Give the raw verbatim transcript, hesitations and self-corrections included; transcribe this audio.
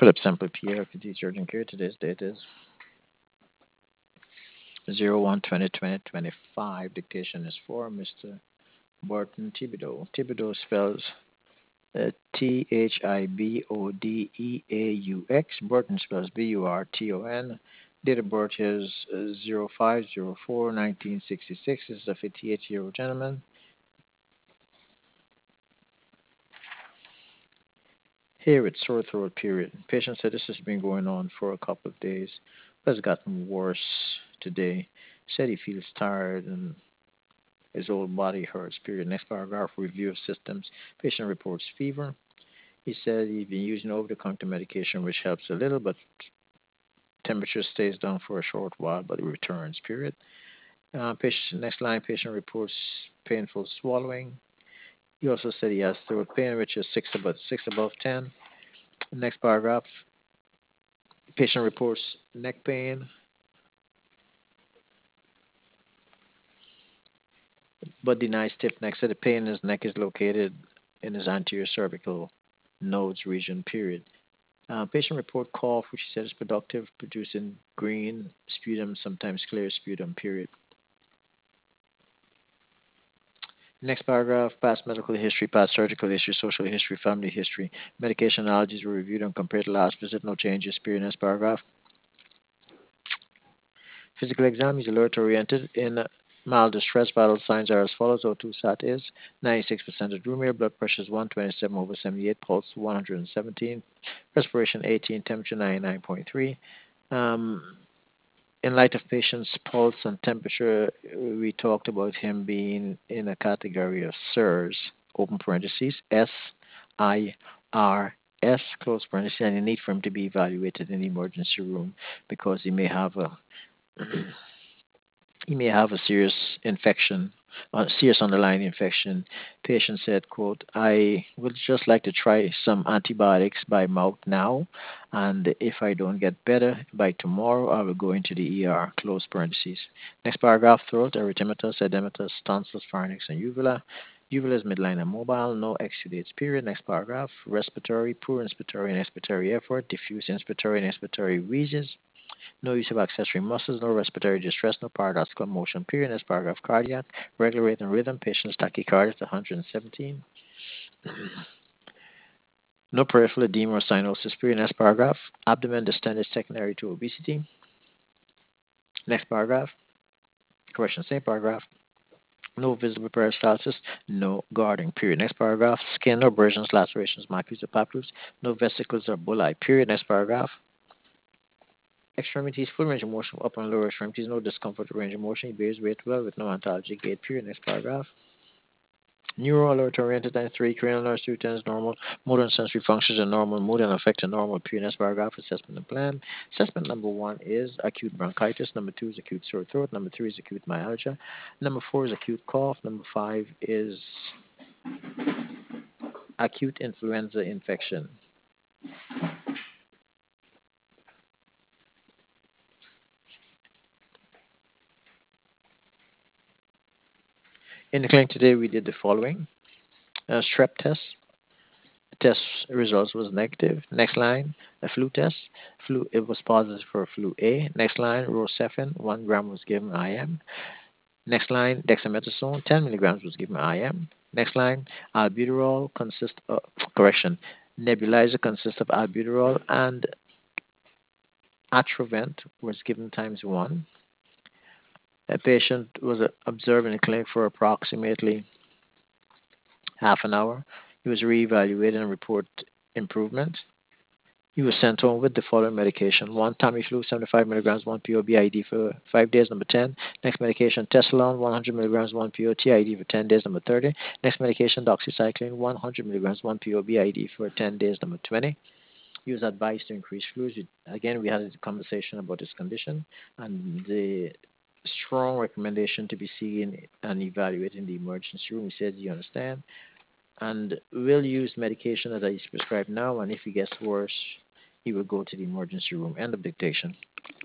Philip Sample P R, Teacher Urgent Care. Today's date is zero one twenty twenty twenty-five. Dictation is for Mister Burton Thibodeau. Thibodeau spells uh, T H I B O D E A U X. Burton spells B U R T O N. Date of birth is uh, zero five zero four nineteen sixty-six. This is a fifty-eight year old gentleman. Here it's sore throat period. Patient said this has been going on for a couple of days, but it's gotten worse today. Said he feels tired and his whole body hurts. Period. Next paragraph, review of systems. Patient reports fever. He said he's been using over-the-counter medication, which helps a little, but temperature stays down for a short while, but it returns. Period. Uh, patient, next line, patient reports painful swallowing. He also said he has throat pain, which is six above six above ten. Next paragraph, patient reports neck pain, but denies stiff neck. So the pain in his neck is located in his anterior cervical nodes region. Period. Uh, patient report cough, which he said is productive, producing green sputum, sometimes clear sputum. Period. Next paragraph, past medical history, past surgical history, social history, family history. Medication allergies were reviewed and compared to last visit. No changes. Period. Next paragraph. Physical exam is alert oriented. In mild distress, vital signs are as follows. O two sat is ninety-six percent adromia, blood pressure is one twenty-seven over seventy-eight, pulse one hundred seventeen, respiration eighteen, temperature ninety-nine point three. Um, in light of patient's pulse and temperature, we talked about him being in a category of S I R S, open parentheses, S I R S, close parentheses, and the need for him to be evaluated in the emergency room because he may have a he may have a serious infection, a serious underlying infection. Patient said, quote, I would just like to try some antibiotics by mouth now, and if I don't get better by tomorrow, I will go into the E R, close parentheses. Next paragraph, throat, erythematous, edematous, tonsils, pharynx, and uvula. Uvula is midline and mobile, no exudates, period. Next paragraph, respiratory, poor inspiratory and expiratory effort, diffuse inspiratory and expiratory wheezes, no use of accessory muscles, no respiratory distress, no paradoxical motion. Period. Next paragraph, cardiac, regular rate and rhythm, patient's tachycardia at one hundred seventeen. No peripheral edema or cyanosis. Period. Next paragraph, abdomen distended secondary to obesity. Next paragraph, correction, same paragraph. No visible peristalsis, no guarding. Period. Next paragraph, skin abrasions, lacerations, macules or papules, no vesicles or bullae. Period. Next paragraph, extremities, full range of motion, upper and lower extremities, no discomfort or range of motion. He bears weight well with no ontology gait. Period. Next paragraph. Neural alert oriented and three cranial nerves, two tens, normal, motor and sensory functions are normal, mood and affect are normal. Period. Next paragraph. Assessment and plan. Assessment number one is acute bronchitis. Number two is acute sore throat. Number three is acute myalgia. Number four is acute cough. Number five is acute influenza infection. In the clinic today, we did the following: a strep test. Test results was negative. Next line, a flu test. Flu, it was positive for flu A. Next line, Rocephin, one gram was given I M. Next line, dexamethasone, ten milligrams was given I M. Next line, albuterol consists of, correction, nebulizer consists of albuterol and Atrovent was given times one. A patient was uh, observed in the clinic for approximately half an hour. He was reevaluated and reported improvement. He was sent home with the following medication. One, Tamiflu, seventy-five milligrams, one P O B I D for five days. Number ten. Next medication, Tessalon, one hundred milligrams, one P O T I D for ten days. Number thirty. Next medication, doxycycline, one hundred milligrams, one P O B I D for ten days. Number twenty. He was advised to increase fluids. Again, we had a conversation about his condition and the strong recommendation to be seen and evaluated in the emergency room. He said, you understand? And will use medication that is prescribed now, and if he gets worse, he will go to the emergency room. End of dictation.